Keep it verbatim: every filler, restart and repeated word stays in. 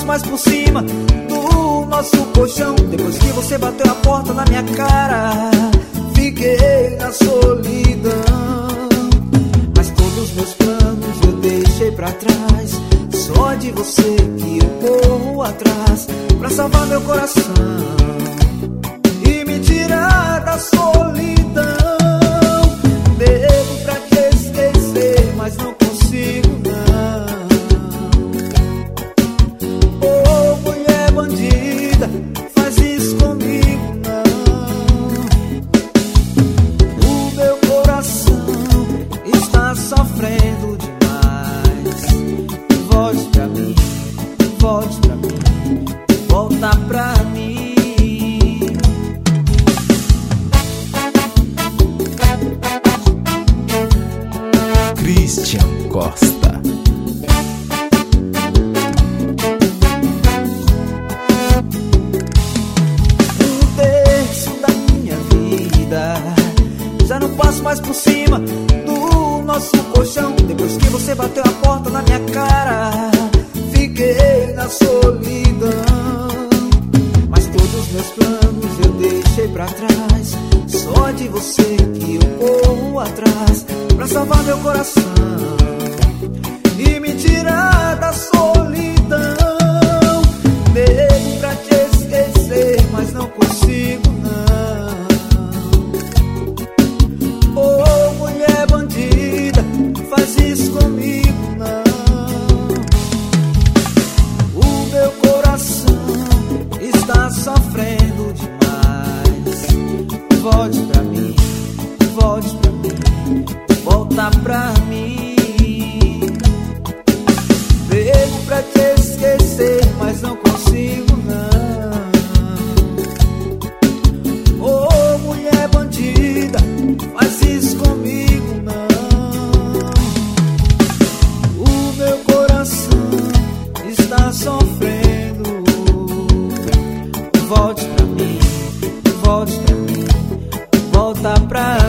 mais por cima do nosso colchão. Depois que você bateu a porta na minha cara, fiquei na solidão. Mas todos os meus planos eu deixei pra trás. Só de você que eu corro atrás, pra salvar meu coração e me tirar da solidão. Devo pra te esquecer, mas não consigo não. Oh, mulher bandida, faz isso comigo não. O meu coração está sofrendo demais. Volte pra mim, volte pra mim, volta pra mim. Christian Costa. Um terço da minha vida já não passo mais por cima do nosso colchão. Depois que você bateu a porta na minha cara, fiquei na solidão. Mas todos os meus planos eu deixei pra trás. Só de você que eu corro atrás, pra salvar meu coração e me tirar da solidão. Devo pra te esquecer, mas não consigo não. Oh, mulher bandida, faz isso comigo não. O meu coração está sofrendo demais. Volte pra mim, volte pra mim, volta pra mim. Devo pra te esquecer, mas não consigo não. Oh, mulher bandida, faz isso comigo não. O meu coração está sofrendo. Volte pra mim, volte pra mim, volta pra